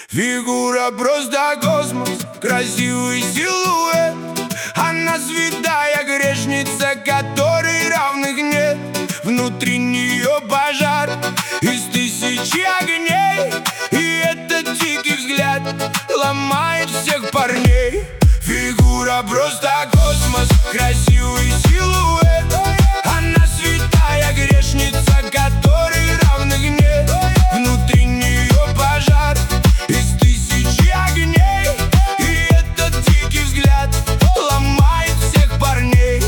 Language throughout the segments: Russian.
Фигура просто космос, красивый силуэт. Она святая грешница, которой равных нет. Внутри нее пожар из тысячи огней, и этот дикий взгляд ломает всех парней. Фигура просто космос, красивый силуэт. Она святая грешница, которой равных нет. Внутри нее пожар из тысячи огней, и этот дикий взгляд ломает всех парней.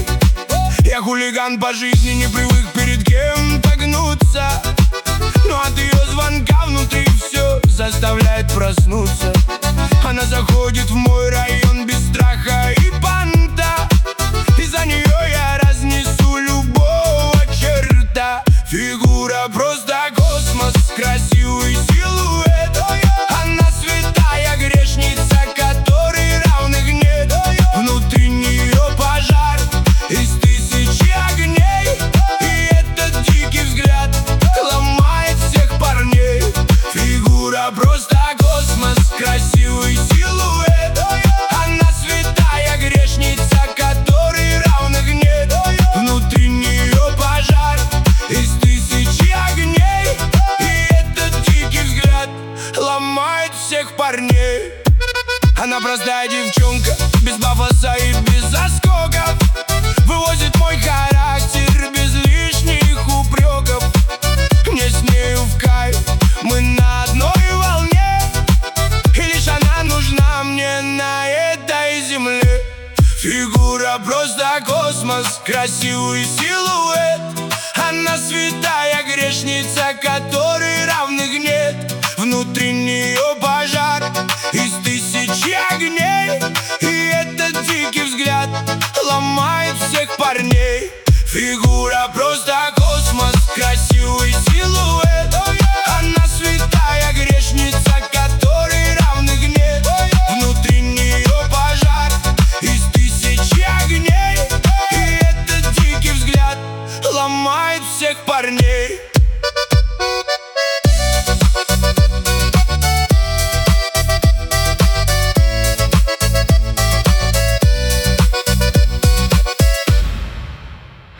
Я хулиган по жизни, не привык перед кем-то гнуться, но от ее звонка внутри все заставляет проснуться. Она заходит в мой район без страха и понта, и за нее я разнесу любого черта. Фигура просто космос, красивый силуэт. Она святая грешница, которой равных нет. Внутри нее пожар из тысячи огней, и этот дикий взгляд ломает всех парней. Фигура просто космос, красивый силуэт. Она святая грешница, которой равных нет. Внутри нее пожар из тысячи огней, и этот дикий взгляд ломает всех парней. Она простая девчонка, без пафоса и без заскоков, вывозит мой характер без лишних упреков. Мне с нею в кайф, мы на одной волне, и лишь она нужна мне на этой земле. Фигура просто космос, красивый силуэт. Она святая грешница, которой равных нет. Внутри нее пожар из тысячи огней, и этот дикий взгляд ломает всех парней. Фигура просто космос, красивый силуэт.